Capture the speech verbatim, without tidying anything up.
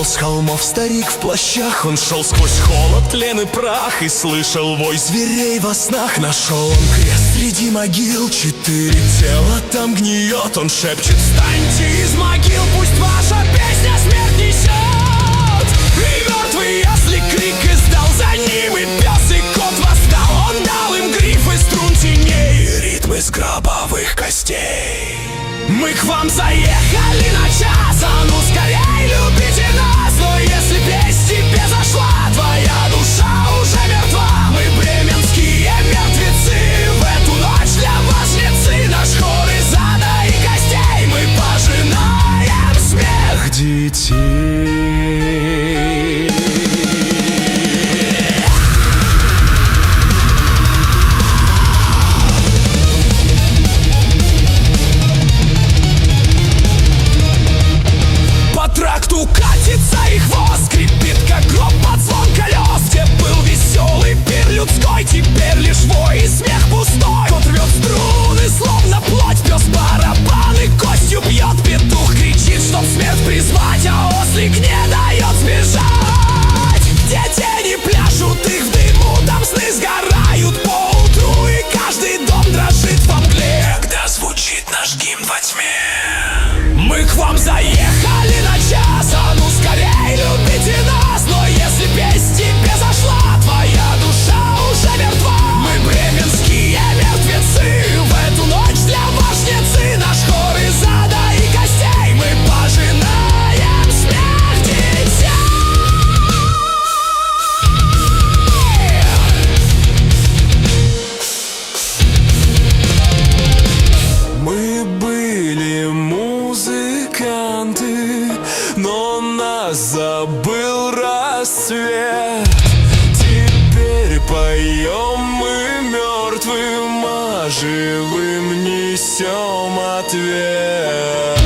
шел с холмов старик в плащах. Он шел сквозь холод, тлен и прах, и слышал вой зверей во снах. Нашел он крест среди могил, четыре тела там гниет. Он шепчет: встаньте из могил, пусть ваша песня смерть несет. И мертвый, если крик издал, за ним и пес, и кот восстал. Он дал им грифы струн теней, ритм из гробовых костей. Мы к вам заехали на час, а ну скорей любите нас. Но если песнь тебе зашла, твоя душа уже мертва. Мы бременские мертвецы, в эту ночь для вас жнецы. Наш хор из ада и костей, мы пожинаем смех детей. Катится их хвост, скрипит, как гроб под звон колес. Где был веселый пир людской, теперь лишь вой и смех пустой. Кот рвет струны, словно плоть, пес барабаны костью бьет. Петух кричит, чтоб смерть призвать, а ослик не дает сбежать. Где тени пляшут, их в дыму, там сны сгорают поутру. И каждый дом дрожит во мгле, когда звучит наш гимн во тьме. Мы к вам заехали на час, а ну скорей любите нас. Но если песнь тебе зашла, твоя душа уже мертва. Мы бременские мертвецы, в эту ночь для вас жнецы. Наш хор из ада и костей, мы пожинаем смех детей. Мы были музыканты, но нас забыл рассвет. Теперь поем мы мертвым, а живым несем ответ.